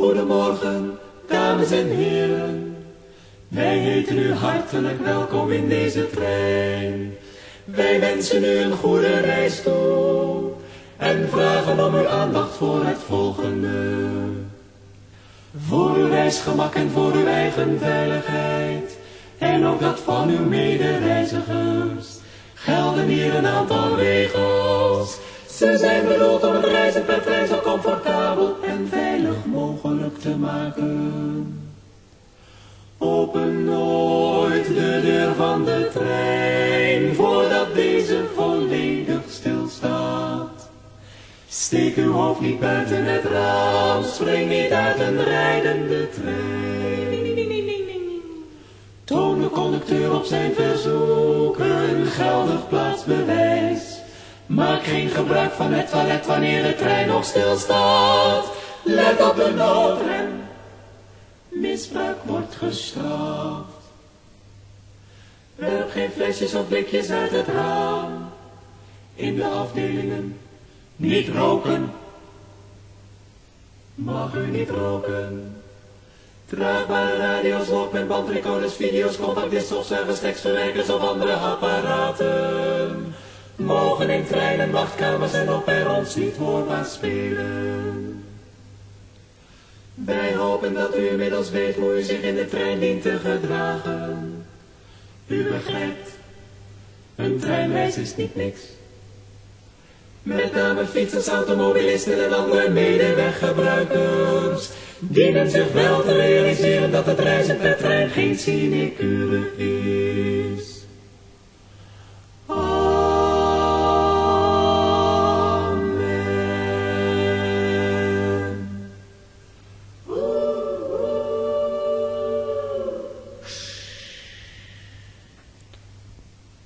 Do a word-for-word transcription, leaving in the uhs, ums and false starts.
Goedemorgen, dames en heren. Wij heten u hartelijk welkom in deze trein. Wij wensen u een goede reis toe en vragen om uw aandacht voor het volgende. Voor uw reisgemak en voor uw eigen veiligheid en ook dat van uw medereizigers gelden hier een aantal regels. Ze zijn bedoeld om het reizen per trein zo comfortabel en veilig mogelijk te maken. Open nooit de deur van de trein voordat deze volledig stilstaat. Steek uw hoofd niet buiten het raam, spring niet uit een rijdende trein. Toon de conducteur op zijn verzoek een geldig plaatsbewijs. Maak geen gebruik van het toilet wanneer de trein nog stilstaat. Let op de noodrem. Misbruik wordt gestraft. Werp geen flesjes of blikjes uit het raam. In de afdelingen niet roken. Mag u niet roken. Draagbare radio's, walkman, bandrecorders, video's, compactdiscs, stofzuigers, tekstverwerkers of andere apparaten mogen in treinen, wachtkamers en op perrons niet hoorbaar spelen. Wij hopen dat u inmiddels weet hoe u zich in de trein dient te gedragen. U begrijpt, een treinreis is niet niks. Met name fietsers, automobilisten en andere medeweggebruikers dienen zich wel te realiseren dat het reizen per trein geen sinecure is.